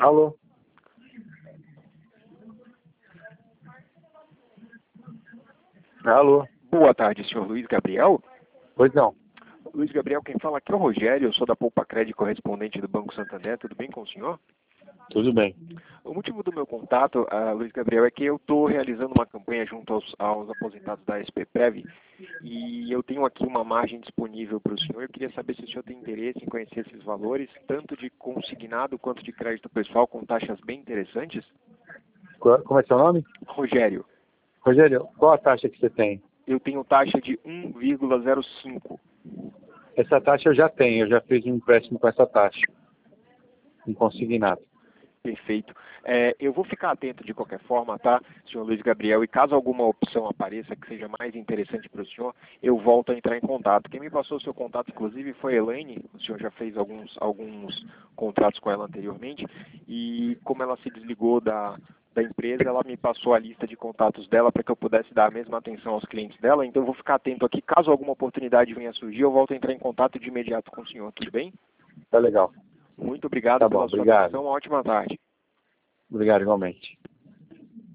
Alô? Alô? Boa tarde, senhor Luiz Gabriel. Pois não. Luiz Gabriel, quem fala aqui é o Rogério, eu sou da Poupa Crédito, correspondente do Banco Santander. Tudo bem com o senhor? Tudo bem. O motivo do meu contato, Luiz Gabriel, é que eu estou realizando uma campanha junto aos aposentados da SPPrev e eu tenho aqui uma margem disponível para o senhor. Eu queria saber se o senhor tem interesse em conhecer esses valores, tanto de consignado quanto de crédito pessoal, com taxas bem interessantes. Como é seu nome? Rogério, Rogério, qual a taxa que você tem? eu tenho taxa de 1,05. Essa taxa eu já tenho, eu já fiz um empréstimo com essa taxa, um consignado. Perfeito. Eu vou ficar atento de qualquer forma, tá, senhor Luiz Gabriel? E caso alguma opção apareça que seja mais interessante para o senhor, eu volto a entrar em contato. Quem me passou o seu contato, inclusive, foi a Elaine. O senhor já fez alguns contratos com ela anteriormente. E como ela se desligou da empresa, ela me passou a lista de contatos dela para que eu pudesse dar a mesma atenção aos clientes dela. Então, eu vou ficar atento aqui. Caso alguma oportunidade venha a surgir, eu volto a entrar em contato de imediato com o senhor. Tudo bem? Tá legal. Muito obrigado Tá bom, pela sua obrigado. atenção. Uma ótima tarde. Obrigado igualmente.